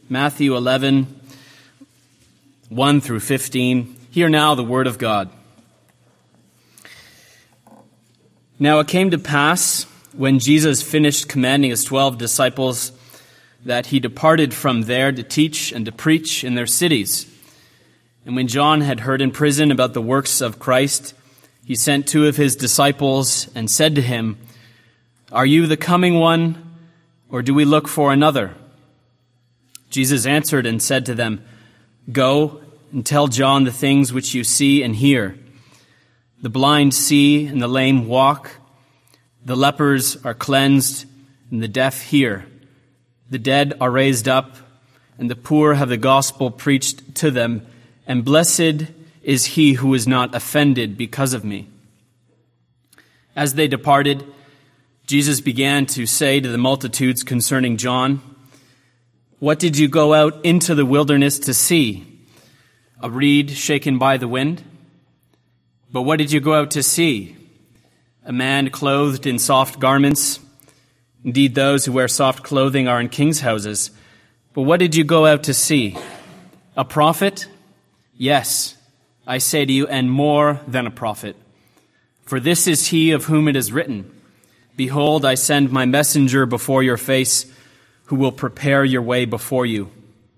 Matthew 11, 1 through 15. Hear now the word of God. Now it came to pass, when Jesus finished commanding his 12 disciples, that he departed from there to teach and to preach in their cities. And when John had heard in prison about the works of Christ, he sent 2 of his disciples and said to him, "Are you the coming one, or do we look for another?" Jesus answered and said to them, "Go and tell John the things which you see and hear. The blind see and the lame walk. The lepers are cleansed and the deaf hear. The dead are raised up and the poor have the gospel preached to them. And blessed is he who is not offended because of me." As they departed, Jesus began to say to the multitudes concerning John, "What did you go out into the wilderness to see? A reed shaken by the wind? But what did you go out to see? A man clothed in soft garments? Indeed, those who wear soft clothing are in kings' houses. But what did you go out to see? A prophet? Yes, I say to you, and more than a prophet. For this is he of whom it is written, 'Behold, I send my messenger before your face, who will prepare your way before you.'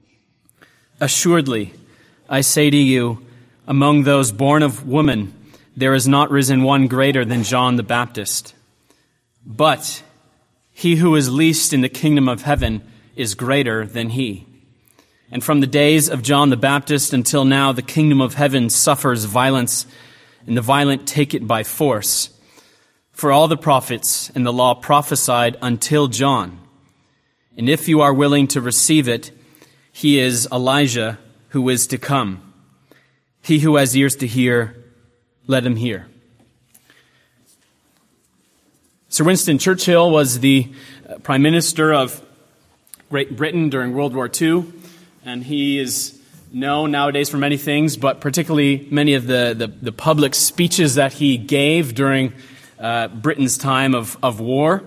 Assuredly, I say to you, among those born of woman, there is not risen one greater than John the Baptist. But he who is least in the kingdom of heaven is greater than he. And from the days of John the Baptist until now, the kingdom of heaven suffers violence, and the violent take it by force. For all the prophets and the law prophesied until John. And if you are willing to receive it, he is Elijah who is to come. He who has ears to hear, let him hear." Sir Winston Churchill was the Prime Minister of Great Britain during World War II, and he is known nowadays for many things, but particularly many of the public speeches that he gave during Britain's time of war.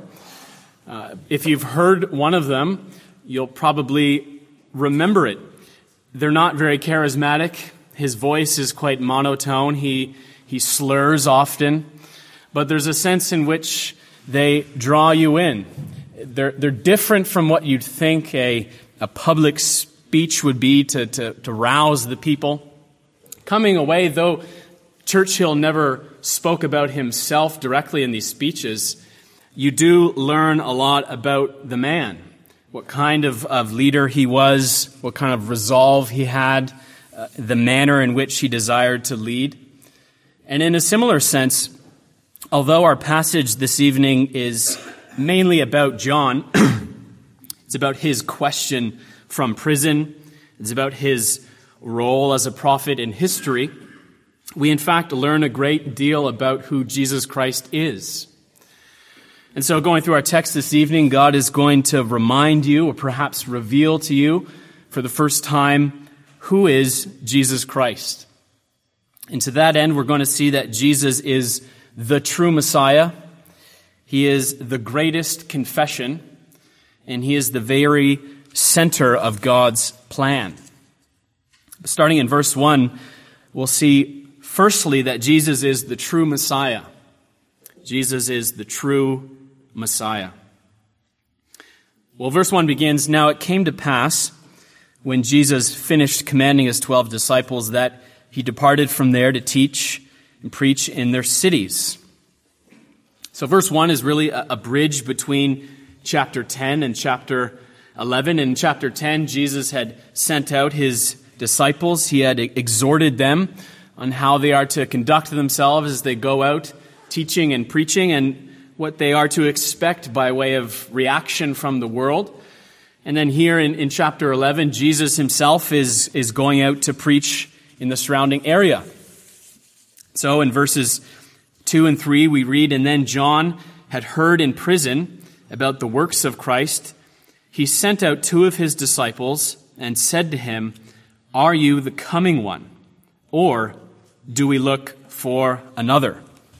If you've heard one of them, you'll probably remember it. They're not very charismatic. His voice is quite monotone. He slurs often, but there's a sense in which they draw you in. They're different from what you'd think a public speech would be to rouse the people. Coming away, though Churchill never spoke about himself directly in these speeches, you do learn a lot about the man, what kind of leader he was, what kind of resolve he had, the manner in which he desired to lead. And in a similar sense, although our passage this evening is mainly about John, it's about his question from prison, it's about his role as a prophet in history, we in fact learn a great deal about who Jesus Christ is. And so going through our text this evening, God is going to remind you, or perhaps reveal to you for the first time, who is Jesus Christ. And to that end, we're going to see that Jesus is the true Messiah. He is the greatest confession, and he is the very center of God's plan. Starting in verse 1, we'll see firstly that Jesus is the true Messiah. Jesus is the true Messiah. Well, verse 1 begins, "Now it came to pass, when Jesus finished commanding his 12 disciples, that he departed from there to teach and preach in their cities." So verse 1 is really a bridge between chapter 10 and chapter 11. In chapter 10, Jesus had sent out his disciples. He had exhorted them on how they are to conduct themselves as they go out teaching and preaching, and what they are to expect by way of reaction from the world. And then here in chapter 11, Jesus himself is going out to preach in the surrounding area. So in verses 2 and 3, we read, "And then John had heard in prison about the works of Christ. He sent out 2 of his disciples and said to him, 'Are you the coming one, or do we look for another?'"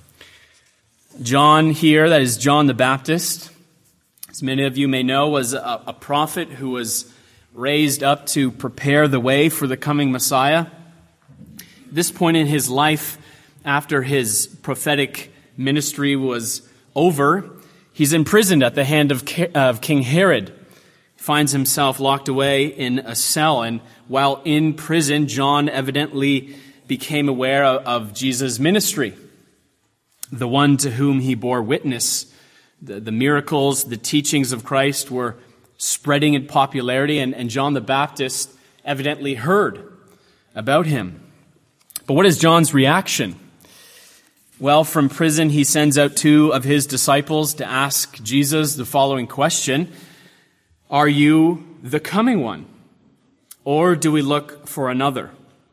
John here, that is John the Baptist, as many of you may know, was a prophet who was raised up to prepare the way for the coming Messiah. This point in his life, after his prophetic ministry was over, he's imprisoned at the hand of King Herod. He finds himself locked away in a cell, and while in prison, John evidently became aware of Jesus' ministry, the one to whom he bore witness. The miracles, the teachings of Christ were spreading in popularity, and John the Baptist evidently heard about him. But what is John's reaction? Well, from prison, he sends out 2 of his disciples to ask Jesus the following question: "Are you the coming one, or do we look for another?"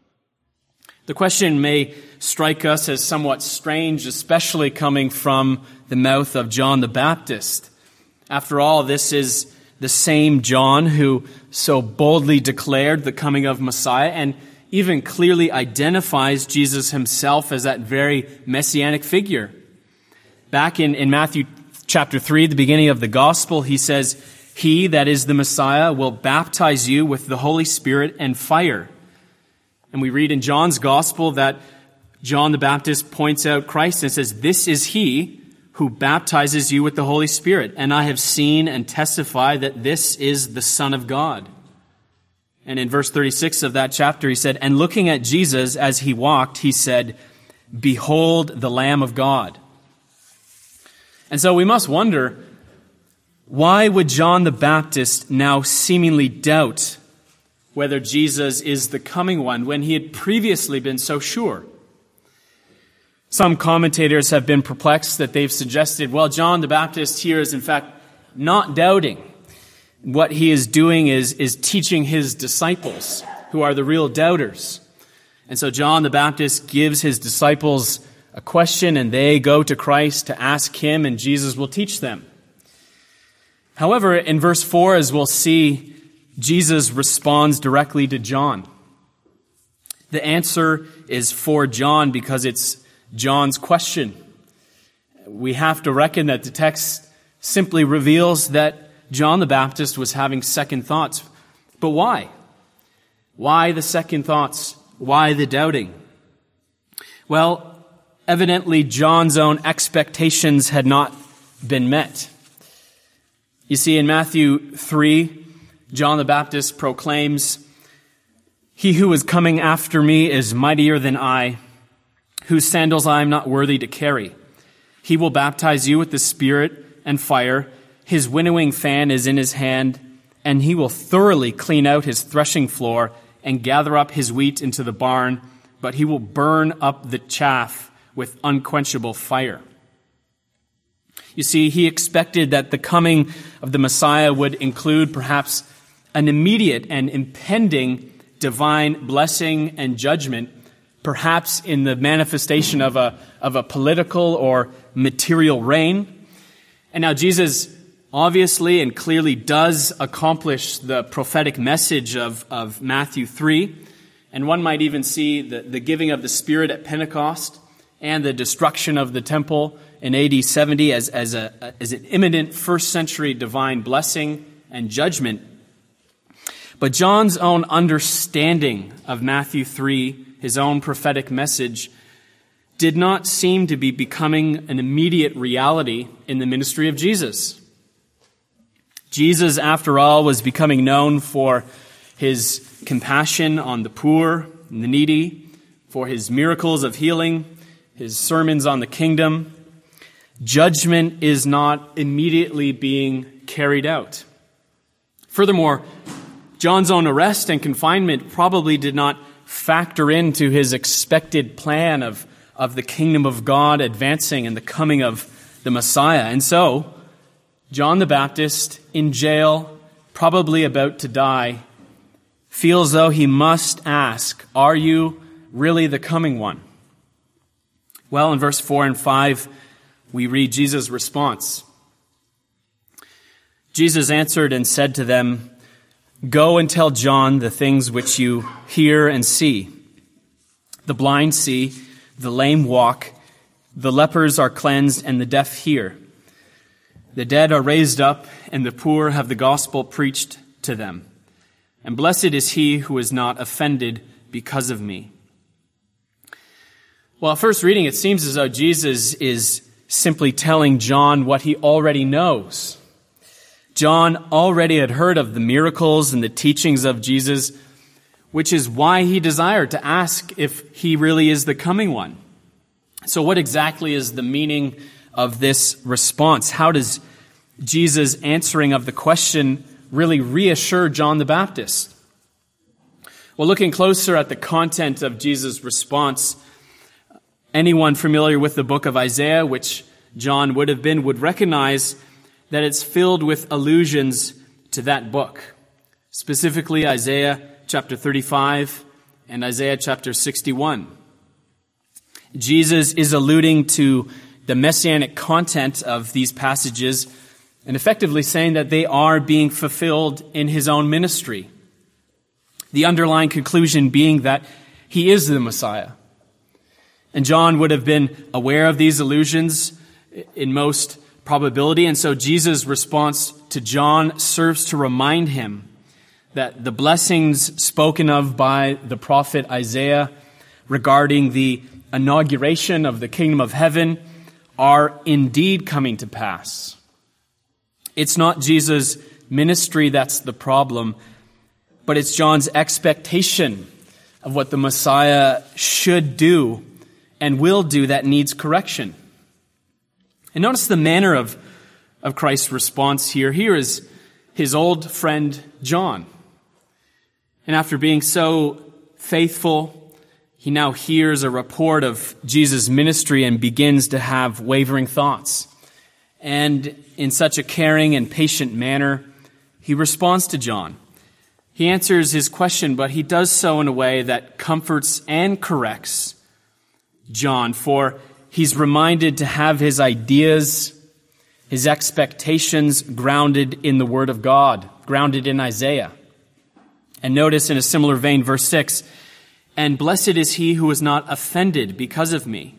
The question may strike us as somewhat strange, especially coming from the mouth of John the Baptist. After all, this is the same John who so boldly declared the coming of Messiah and even clearly identifies Jesus himself as that very messianic figure. Back in Matthew chapter 3, the beginning of the gospel, he says, "He, that is the Messiah, will baptize you with the Holy Spirit and fire." And we read in John's gospel that John the Baptist points out Christ and says, "This is he who baptizes you with the Holy Spirit, and I have seen and testify that this is the Son of God." And in verse 36 of that chapter, he said, "And looking at Jesus as he walked, he said, 'Behold the Lamb of God.'" And so we must wonder, why would John the Baptist now seemingly doubt whether Jesus is the coming one when he had previously been so sure? Some commentators have been perplexed that they've suggested, well, John the Baptist here is in fact not doubting. What he is doing is teaching his disciples, who are the real doubters. And so John the Baptist gives his disciples a question, and they go to Christ to ask him, and Jesus will teach them. However, in verse 4, as we'll see, Jesus responds directly to John. The answer is for John because it's John's question. We have to reckon that the text simply reveals that John the Baptist was having second thoughts. But why? Why the second thoughts? Why the doubting? Well, evidently John's own expectations had not been met. You see, in Matthew 3, John the Baptist proclaims, "He who is coming after me is mightier than I, whose sandals I am not worthy to carry. He will baptize you with the Spirit and fire. His winnowing fan is in his hand, and he will thoroughly clean out his threshing floor and gather up his wheat into the barn, but he will burn up the chaff with unquenchable fire." You see, he expected that the coming of the Messiah would include perhaps an immediate and impending divine blessing and judgment, perhaps in the manifestation of a political or material reign. And now Jesus obviously and clearly does accomplish the prophetic message of Matthew 3. And one might even see the giving of the Spirit at Pentecost and the destruction of the temple in AD 70 as an imminent first century divine blessing and judgment. But John's own understanding of Matthew 3, his own prophetic message, did not seem to be becoming an immediate reality in the ministry of Jesus. Jesus, after all, was becoming known for his compassion on the poor and the needy, for his miracles of healing, his sermons on the kingdom. Judgment is not immediately being carried out. Furthermore, John's own arrest and confinement probably did not factor into his expected plan of the kingdom of God advancing and the coming of the Messiah. And so, John the Baptist, in jail, probably about to die, feels though he must ask, "Are you really the coming one?" Well, in verse 4 and 5, we read Jesus' response. Jesus answered and said to them, "Go and tell John the things which you hear and see. The blind see, the lame walk, the lepers are cleansed, and the deaf hear. The dead are raised up, and the poor have the gospel preached to them. and blessed is he who is not offended because of me. Well, at first reading, it seems as though Jesus is simply telling John what he already knows. John already had heard of the miracles and the teachings of Jesus, which is why he desired to ask if he really is the coming one. So what exactly is the meaning of this response? How does Jesus' answering of the question really reassure John the Baptist? Well, looking closer at the content of Jesus' response, anyone familiar with the book of Isaiah, which John would have been, would recognize that it's filled with allusions to that book, specifically Isaiah chapter 35 and Isaiah chapter 61. Jesus is alluding to the messianic content of these passages and effectively saying that they are being fulfilled in his own ministry. The underlying conclusion being that he is the Messiah. And John would have been aware of these allusions in most probability, and so Jesus' response to John serves to remind him that the blessings spoken of by the prophet Isaiah regarding the inauguration of the kingdom of heaven are indeed coming to pass. It's not Jesus' ministry that's the problem, but it's John's expectation of what the Messiah should do and will do that needs correction. And notice the manner of Christ's response here. Here is his old friend John. And after being so faithful, he now hears a report of Jesus' ministry and begins to have wavering thoughts. And in such a caring and patient manner, he responds to John. He answers his question, but he does so in a way that comforts and corrects John, for he's reminded to have his ideas, his expectations grounded in the Word of God, grounded in Isaiah. And notice in a similar vein, verse 6, and blessed is he who is not offended because of me.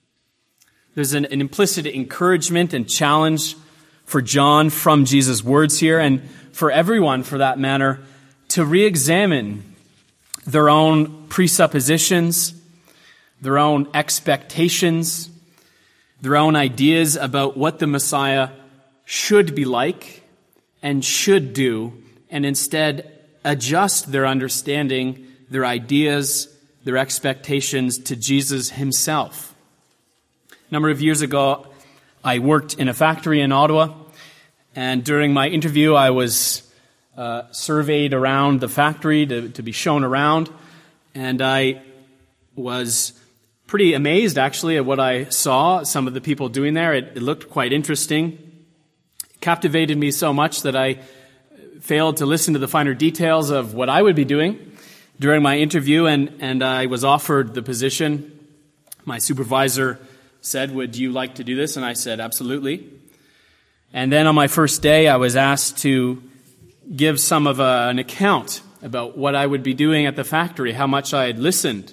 There's an implicit encouragement and challenge for John from Jesus' words here, and for everyone, for that matter, to re-examine their own presuppositions, their own expectations, their own ideas about what the Messiah should be like and should do, and instead adjust their understanding, their ideas, their expectations to Jesus himself. A number of years ago, I worked in a factory in Ottawa, and during my interview, I was surveyed around the factory to be shown around, and I was pretty amazed, actually, at what I saw, some of the people doing there. It looked quite interesting. It captivated me so much that I failed to listen to the finer details of what I would be doing during my interview, and I was offered the position. My supervisor said, "Would you like to do this?" And I said, "Absolutely." And then on my first day, I was asked to give some of an account about what I would be doing at the factory, how much I had listened.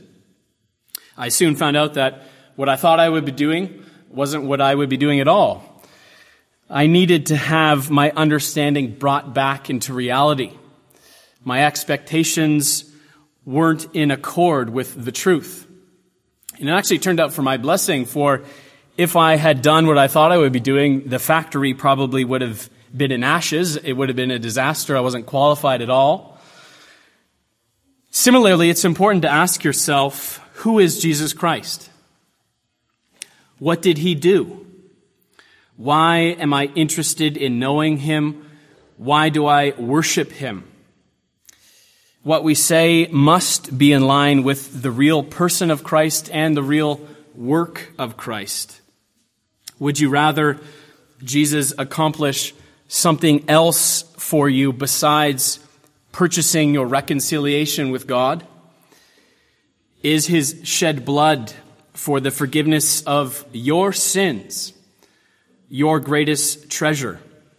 I soon found out that what I thought I would be doing wasn't what I would be doing at all. I needed to have my understanding brought back into reality. My expectations weren't in accord with the truth. And it actually turned out for my blessing, for if I had done what I thought I would be doing, the factory probably would have been in ashes. It would have been a disaster. I wasn't qualified at all. Similarly, it's important to ask yourself, who is Jesus Christ? What did he do? Why am I interested in knowing him? Why do I worship him? What we say must be in line with the real person of Christ and the real work of Christ. Would you rather Jesus accomplish something else for you besides purchasing your reconciliation with God? Is his shed blood for the forgiveness of your sins your greatest treasure?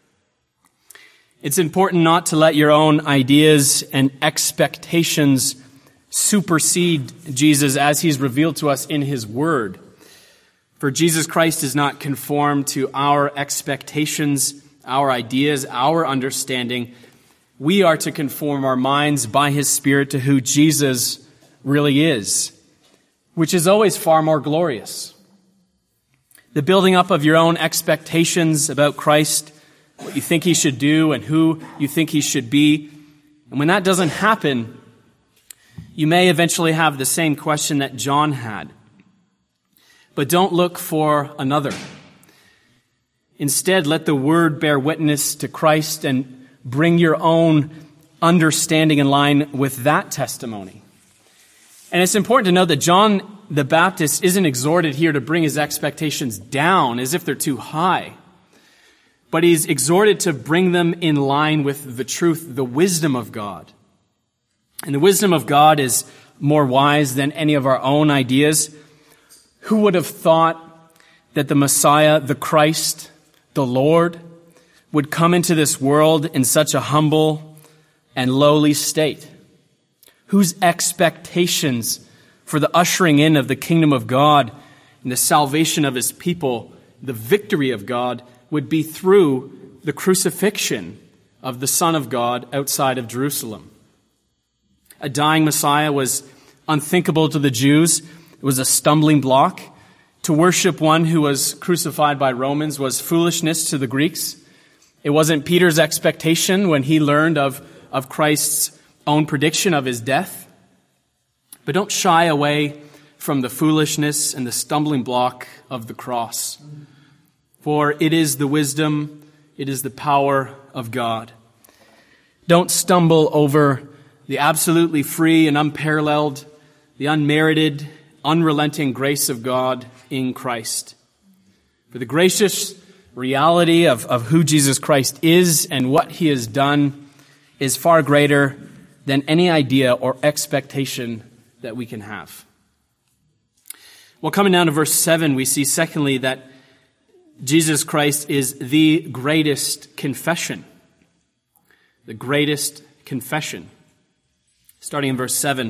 It's important not to let your own ideas and expectations supersede Jesus as he's revealed to us in his word. For Jesus Christ is not conformed to our expectations, our ideas, our understanding, We are to conform our minds by his Spirit to who Jesus really is, which is always far more glorious. The building up of your own expectations about Christ, what you think he should do and who you think he should be. And when that doesn't happen, you may eventually have the same question that John had. But don't look for another. Instead, let the Word bear witness to Christ and bring your own understanding in line with that testimony. And it's important to note that John the Baptist isn't exhorted here to bring his expectations down as if they're too high, but he's exhorted to bring them in line with the truth, the wisdom of God. And the wisdom of God is more wise than any of our own ideas. Who would have thought that the Messiah, the Christ, the Lord, would come into this world in such a humble and lowly state? Whose expectations for the ushering in of the kingdom of God and the salvation of his people, the victory of God, would be through the crucifixion of the Son of God outside of Jerusalem. A dying Messiah was unthinkable to the Jews. It was a stumbling block. To worship one who was crucified by Romans was foolishness to the Greeks. It wasn't Peter's expectation when he learned of Christ's own prediction of his death. But don't shy away from the foolishness and the stumbling block of the cross. For it is the wisdom, it is the power of God. Don't stumble over the absolutely free and unparalleled, the unmerited, unrelenting grace of God in Christ. For the gracious reality of who Jesus Christ is and what he has done is far greater than any idea or expectation that we can have. Well, coming down to verse 7, we see secondly that Jesus Christ is the greatest confession. The greatest confession. Starting in verse 7.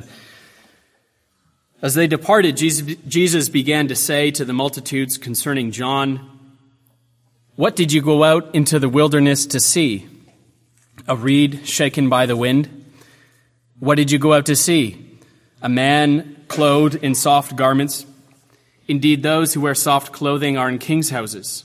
As they departed, Jesus began to say to the multitudes concerning John, "What did you go out into the wilderness to see? A reed shaken by the wind? What did you go out to see? A man clothed in soft garments? Indeed, those who wear soft clothing are in kings' houses."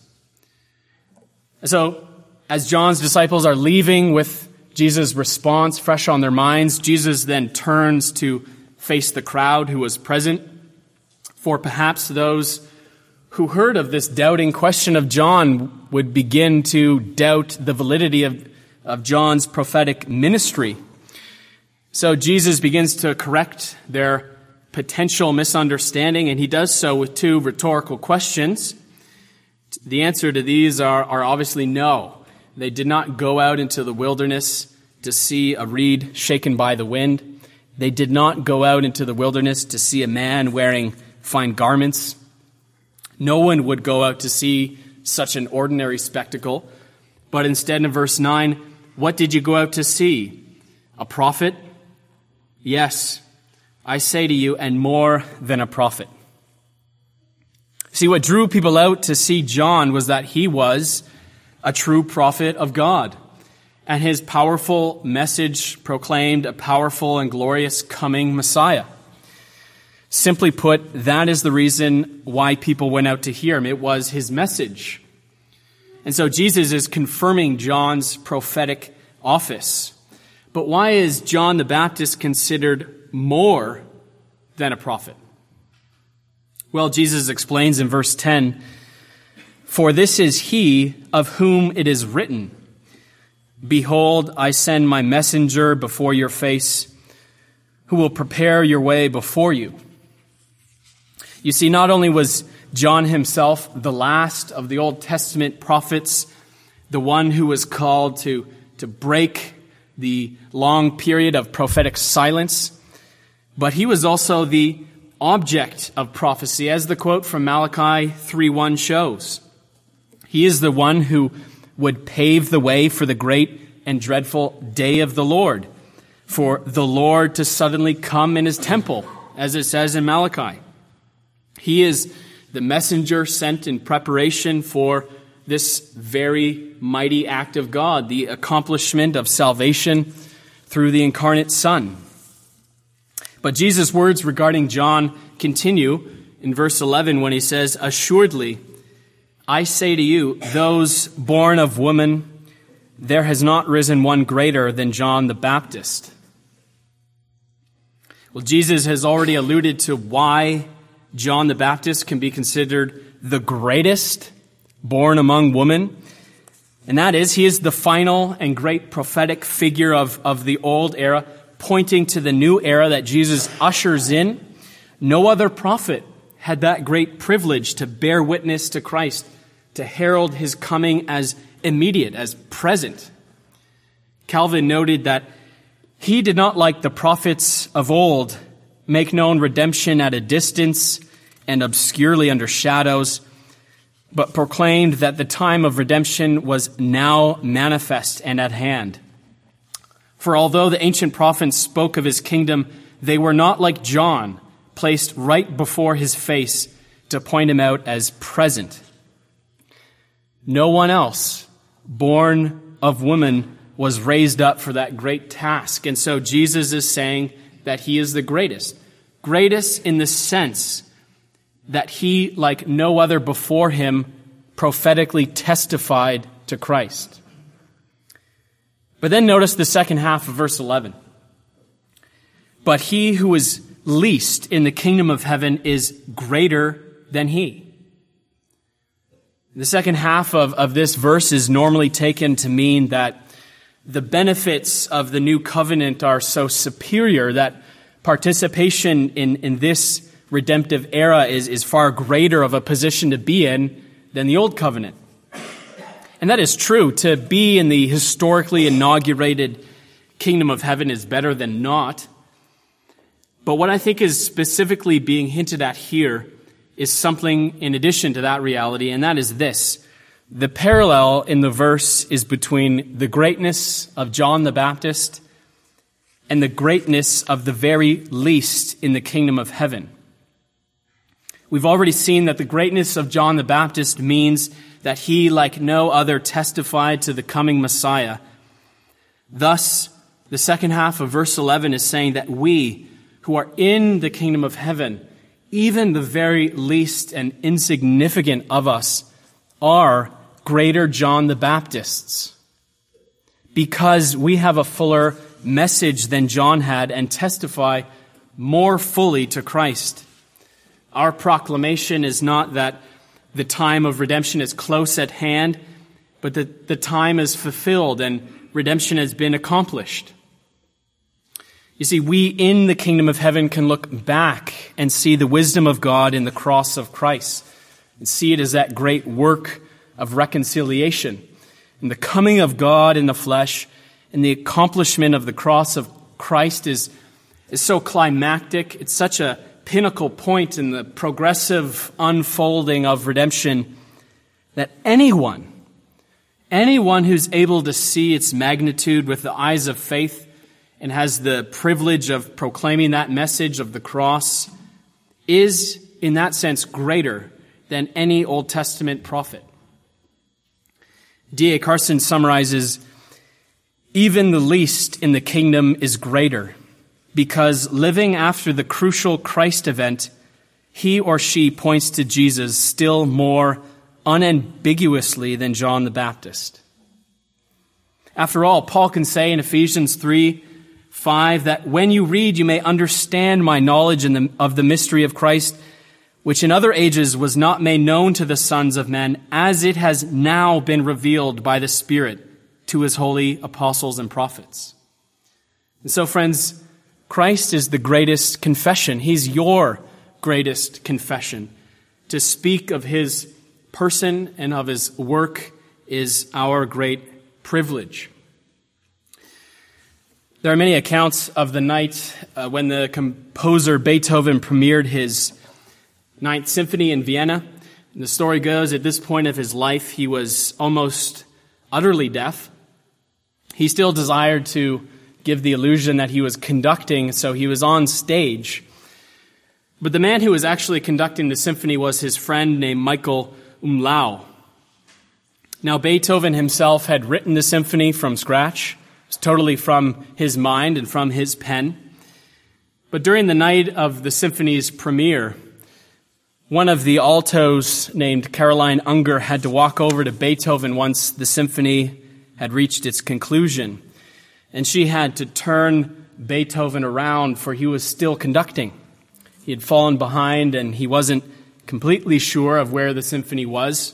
So, as John's disciples are leaving with Jesus' response fresh on their minds, Jesus then turns to face the crowd who was present. For perhaps those who heard of this doubting question of John would begin to doubt the validity of John's prophetic ministry. So Jesus begins to correct their potential misunderstanding, and he does so with two rhetorical questions. The answer to these are obviously no. They did not go out into the wilderness to see a reed shaken by the wind. They did not go out into the wilderness to see a man wearing fine garments. No one would go out to see such an ordinary spectacle. But instead, in verse 9, what did you go out to see? A prophet? Yes, I say to you, and more than a prophet. See, what drew people out to see John was that he was a true prophet of God, and his powerful message proclaimed a powerful and glorious coming Messiah. Simply put, that is the reason why people went out to hear him. It was his message. And so Jesus is confirming John's prophetic office. But why is John the Baptist considered more than a prophet? Well, Jesus explains in verse 10, "For this is he of whom it is written, 'Behold, I send my messenger before your face, who will prepare your way before you.'" You see, not only was John himself the last of the Old Testament prophets, the one who was called to break the long period of prophetic silence, but he was also the object of prophecy, as the quote from Malachi 3:1 shows. He is the one who would pave the way for the great and dreadful day of the Lord, for the Lord to suddenly come in his temple, as it says in Malachi. He is the messenger sent in preparation for this very mighty act of God, the accomplishment of salvation through the incarnate Son. But Jesus' words regarding John continue in verse 11 when he says, "Assuredly, I say to you, those born of woman, there has not risen one greater than John the Baptist." Well, Jesus has already alluded to why John the Baptist can be considered the greatest born among women. And that is, he is the final and great prophetic figure of the old era, pointing to the new era that Jesus ushers in. No other prophet had that great privilege to bear witness to Christ, to herald his coming as immediate, as present. Calvin noted that he did not, like the prophets of old, make known redemption at a distance and obscurely under shadows, but proclaimed that the time of redemption was now manifest and at hand. For although the ancient prophets spoke of his kingdom, they were not like John, placed right before his face to point him out as present. No one else, born of woman, was raised up for that great task. And so Jesus is saying that he is the greatest. Greatest in the sense that he, like no other before him, prophetically testified to Christ. But then notice the second half of verse 11. But he who is least in the kingdom of heaven is greater than he. The second half of this verse is normally taken to mean that the benefits of the new covenant are so superior that participation in this redemptive era is far greater of a position to be in than the old covenant. And that is true. To be in the historically inaugurated kingdom of heaven is better than not. But what I think is specifically being hinted at here is something in addition to that reality, and that is this. The parallel in the verse is between the greatness of John the Baptist and the greatness of the very least in the kingdom of heaven. We've already seen that the greatness of John the Baptist means that he, like no other, testified to the coming Messiah. Thus, the second half of verse 11 is saying that we, who are in the kingdom of heaven, even the very least and insignificant of us, are greater John the Baptists, because we have a fuller message than John had and testify more fully to Christ. Our proclamation is not that the time of redemption is close at hand, but that the time is fulfilled and redemption has been accomplished. You see, we in the kingdom of heaven can look back and see the wisdom of God in the cross of Christ and see it as that great work of reconciliation and the coming of God in the flesh, and the accomplishment of the cross of Christ is so climactic. It's such a pinnacle point in the progressive unfolding of redemption that anyone who's able to see its magnitude with the eyes of faith and has the privilege of proclaiming that message of the cross is, in that sense, greater than any Old Testament prophet. D.A. Carson summarizes, even the least in the kingdom is greater, because living after the crucial Christ event, he or she points to Jesus still more unambiguously than John the Baptist. After all, Paul can say in Ephesians 3:5 that when you read, you may understand my knowledge of the mystery of Christ, which in other ages was not made known to the sons of men, as it has now been revealed by the Spirit to his holy apostles and prophets. And so, friends, Christ is the greatest confession. He's your greatest confession. To speak of his person and of his work is our great privilege. There are many accounts of the night when the composer Beethoven premiered his Ninth Symphony in Vienna. And the story goes, at this point of his life, he was almost utterly deaf. He still desired to give the illusion that he was conducting, so he was on stage. But the man who was actually conducting the symphony was his friend named Michael Umlau. Now, Beethoven himself had written the symphony from scratch. It was totally from his mind and from his pen. But during the night of the symphony's premiere, one of the altos named Caroline Unger had to walk over to Beethoven once the symphony had reached its conclusion. And she had to turn Beethoven around, for he was still conducting. He had fallen behind and he wasn't completely sure of where the symphony was.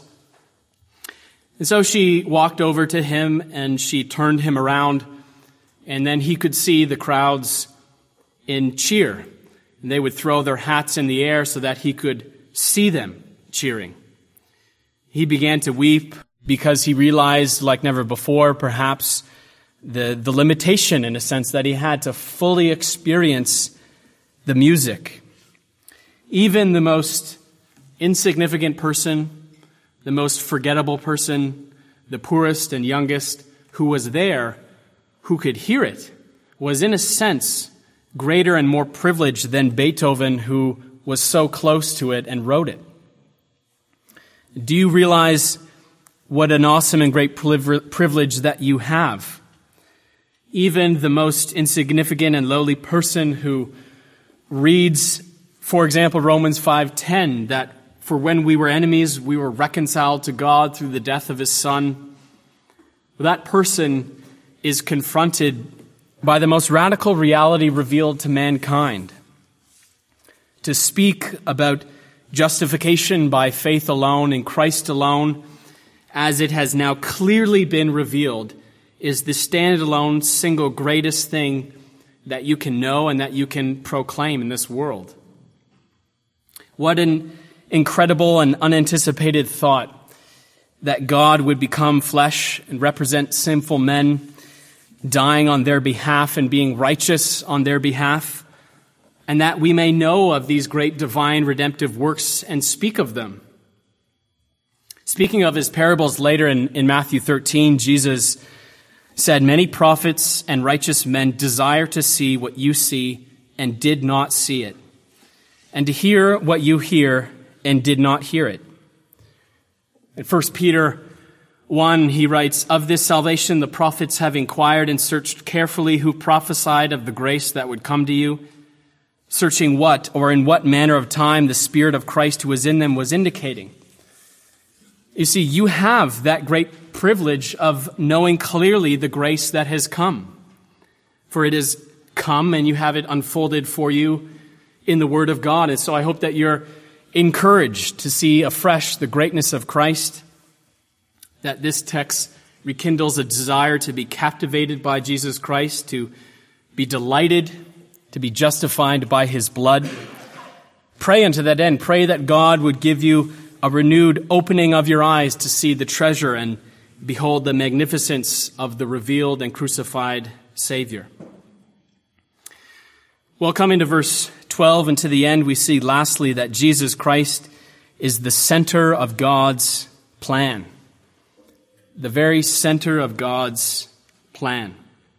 And so she walked over to him and she turned him around, and then he could see the crowds in cheer. And they would throw their hats in the air so that he could see them cheering. He began to weep because he realized, like never before, perhaps, the limitation, in a sense, that he had to fully experience the music. Even the most insignificant person, the most forgettable person, the poorest and youngest who was there, who could hear it, was in a sense greater and more privileged than Beethoven, who was so close to it and wrote it. Do you realize what an awesome and great privilege that you have? Even the most insignificant and lowly person who reads, for example, Romans 5:10, that for when we were enemies, we were reconciled to God through the death of his Son. That person is confronted by the most radical reality revealed to mankind. To speak about justification by faith alone in Christ alone, as it has now clearly been revealed, is the standalone single greatest thing that you can know and that you can proclaim in this world. What an incredible and unanticipated thought that God would become flesh and represent sinful men, dying on their behalf and being righteous on their behalf, and that we may know of these great divine redemptive works and speak of them. Speaking of his parables later in Matthew 13, Jesus said, "Many prophets and righteous men desire to see what you see and did not see it, and to hear what you hear and did not hear it." In 1 Peter 1, he writes, "Of this salvation the prophets have inquired and searched carefully, who prophesied of the grace that would come to you, searching what or in what manner of time the Spirit of Christ who was in them was indicating." You see, you have that great privilege of knowing clearly the grace that has come. For it has come and you have it unfolded for you in the Word of God. And so I hope that you're encouraged to see afresh the greatness of Christ, that this text rekindles a desire to be captivated by Jesus Christ, to be delighted, to be justified by his blood. Pray unto that end. Pray that God would give you a renewed opening of your eyes to see the treasure and behold the magnificence of the revealed and crucified Savior. Well, coming to verse 12 and to the end, we see lastly that Jesus Christ is the center of God's plan. The very center of God's plan.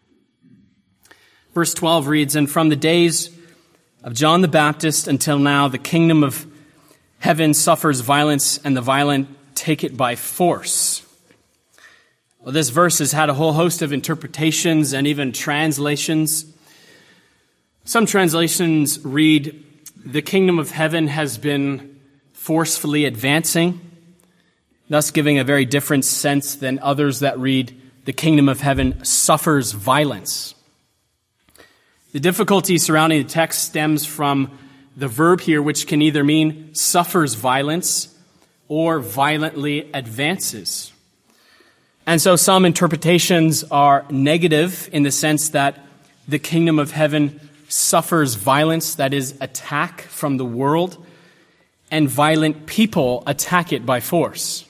Verse 12 reads, "And from the days of John the Baptist until now, the kingdom of heaven suffers violence, and the violent take it by force." Well, this verse has had a whole host of interpretations and even translations. Some translations read, "The kingdom of heaven has been forcefully advancing," thus giving a very different sense than others that read, "The kingdom of heaven suffers violence." The difficulty surrounding the text stems from the verb here, which can either mean suffers violence or violently advances. And so some interpretations are negative in the sense that the kingdom of heaven suffers violence, that is, attack from the world, and violent people attack it by force.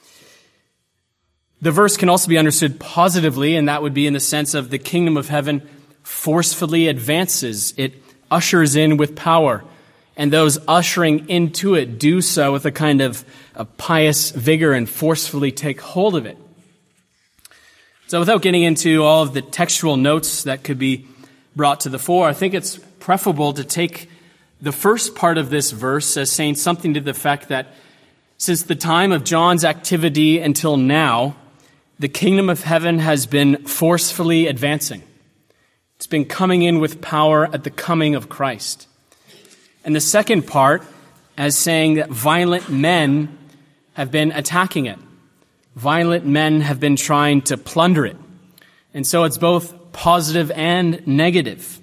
The verse can also be understood positively, and that would be in the sense of the kingdom of heaven forcefully advances. It ushers in with power, and those ushering into it do so with a kind of a pious vigor and forcefully take hold of it. So without getting into all of the textual notes that could be brought to the fore, I think it's preferable to take the first part of this verse as saying something to the effect that Since the time of John's activity until now, the kingdom of heaven has been forcefully advancing. It's been coming in with power at the coming of Christ. And the second part as saying that violent men have been attacking it. Violent men have been trying to plunder it. And so it's both positive and negative.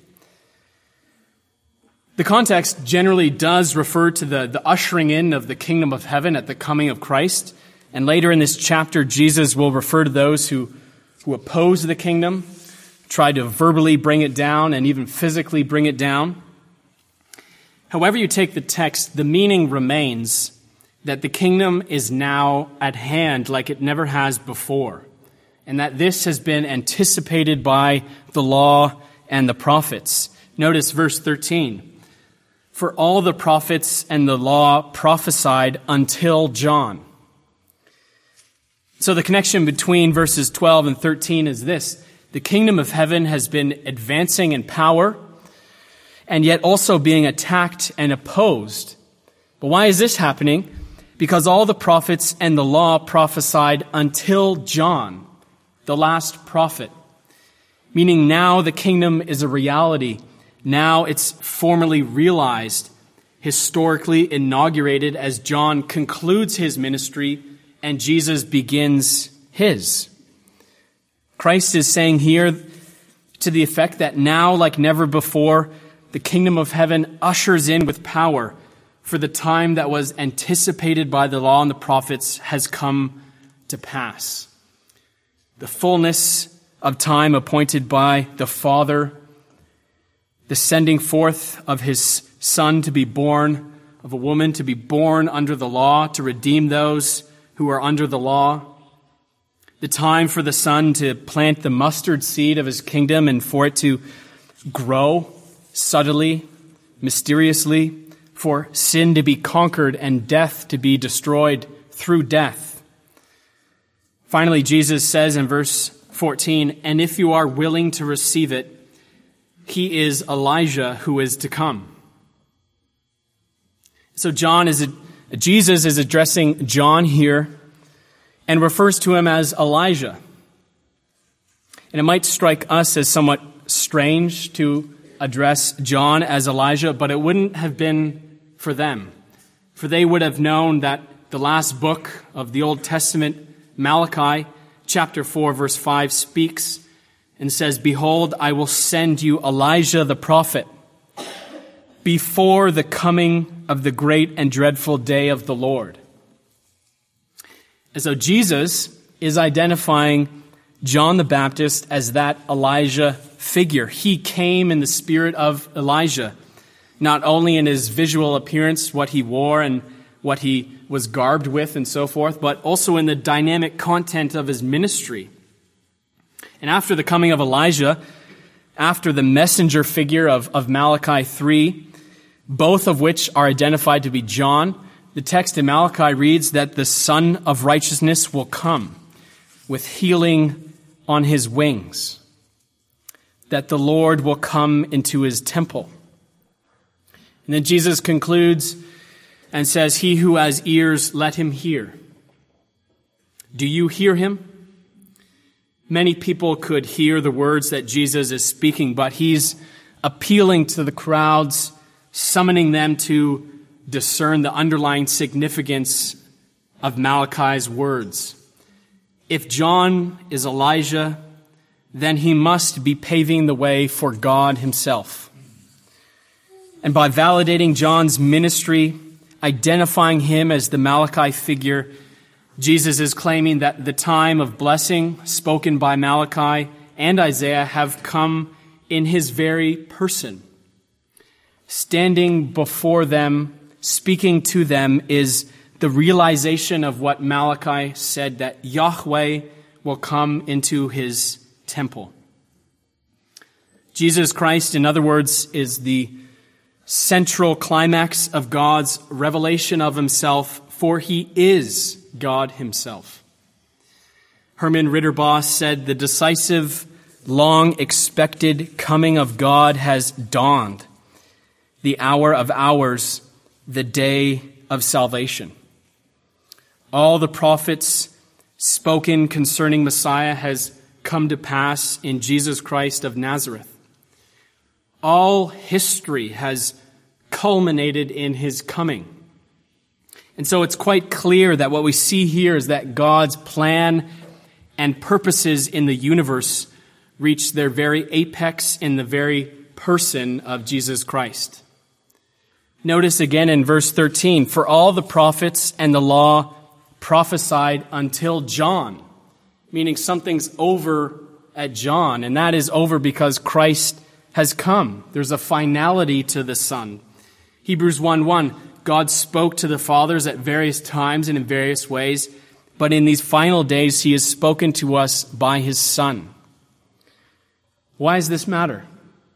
The context generally does refer to the ushering in of the kingdom of heaven at the coming of Christ. And later in this chapter, Jesus will refer to those who oppose the kingdom, try to verbally bring it down, and even physically bring it down. However you take the text, the meaning remains that the kingdom is now at hand like it never has before, and that this has been anticipated by the law and the prophets. Notice verse 13. For all the prophets and the law prophesied until John. So the connection between verses 12 and 13 is this. The kingdom of heaven has been advancing in power and yet also being attacked and opposed. But why is this happening? Because all the prophets and the law prophesied until John, the last prophet. Meaning now the kingdom is a reality. Now it's formally realized, historically inaugurated as John concludes his ministry and Jesus begins his. Christ is saying here to the effect that now, like never before, the kingdom of heaven ushers in with power, for the time that was anticipated by the law and the prophets has come to pass. The fullness of time appointed by the Father, the sending forth of his Son to be born of a woman, to be born under the law, to redeem those who are under the law. The time for the Son to plant the mustard seed of his kingdom and for it to grow subtly, mysteriously, for sin to be conquered and death to be destroyed through death. Finally, Jesus says in verse 14, and if you are willing to receive it, he is Elijah who is to come. So Jesus is addressing John here and refers to him as Elijah. And it might strike us as somewhat strange to address John as Elijah, but it wouldn't have been for them. For they would have known that the last book of the Old Testament, Malachi, chapter 4, verse 5, speaks and says, behold, I will send you Elijah the prophet before the coming of the great and dreadful day of the Lord. And so Jesus is identifying John the Baptist as that Elijah figure. He came in the spirit of Elijah, not only in his visual appearance, what he wore and what he was garbed with and so forth, but also in the dynamic content of his ministry. And after the coming of Elijah, after the messenger figure of Malachi 3, both of which are identified to be John, the text in Malachi reads that the Son of Righteousness will come with healing on his wings, that the Lord will come into his temple. And then Jesus concludes and says, he who has ears, let him hear. Do you hear him? Many people could hear the words that Jesus is speaking, but he's appealing to the crowds, summoning them to discern the underlying significance of Malachi's words. If John is Elijah, then he must be paving the way for God himself. And by validating John's ministry, identifying him as the Malachi figure, Jesus is claiming that the time of blessing spoken by Malachi and Isaiah have come in his very person. Standing before them, speaking to them, is the realization of what Malachi said, that Yahweh will come into his temple. Jesus Christ, in other words, is the central climax of God's revelation of himself, for he is God himself. Herman Ritterboss said, the decisive, long-expected coming of God has dawned. The hour of hours, the day of salvation. All the prophets spoken concerning Messiah has come to pass in Jesus Christ of Nazareth. All history has culminated in his coming. And so it's quite clear that what we see here is that God's plan and purposes in the universe reach their very apex in the very person of Jesus Christ. Notice again in verse 13, for all the prophets and the law prophesied until John, meaning something's over at John, and that is over because Christ has come. There's a finality to the Son. Hebrews 1:1, God spoke to the fathers at various times and in various ways, but in these final days he has spoken to us by his Son. Why does this matter?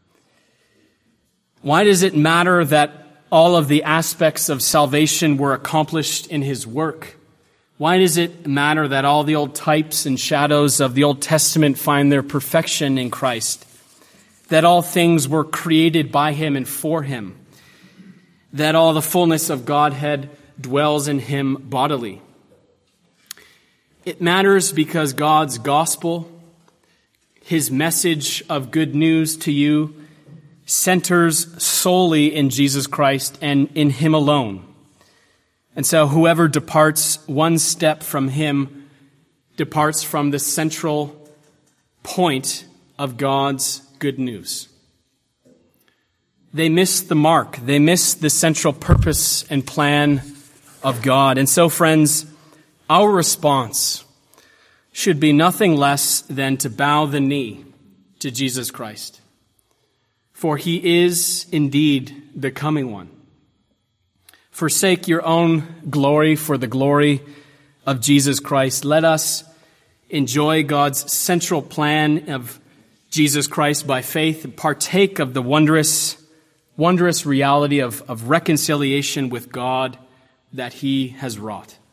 Why does it matter that all of the aspects of salvation were accomplished in his work? Why does it matter that all the old types and shadows of the Old Testament find their perfection in Christ? That all things were created by him and for him? That all the fullness of Godhead dwells in him bodily? It matters because God's gospel, his message of good news to you, centers solely in Jesus Christ and in him alone. And so whoever departs one step from him departs from the central point of God's good news. They miss the mark. They miss the central purpose and plan of God. And so, friends, our response should be nothing less than to bow the knee to Jesus Christ. For he is indeed the coming one. Forsake your own glory for the glory of Jesus Christ. Let us enjoy God's central plan of Jesus Christ by faith and partake of the wondrous reality of reconciliation with God that he has wrought.